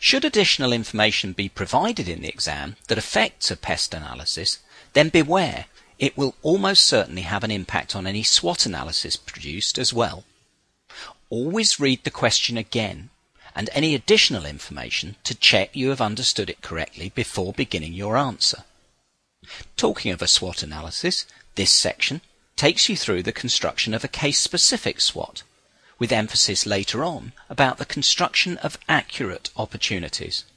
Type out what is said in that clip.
Should additional information be provided in the exam that affects a pest analysis, then beware, it will almost certainly have an impact on any SWOT analysis produced as well. Always read the question again and any additional information to check you have understood it correctly before beginning your answer. Talking of a SWOT analysis, this section takes you through the construction of a case-specific SWOT, with emphasis later on about the construction of accurate opportunities.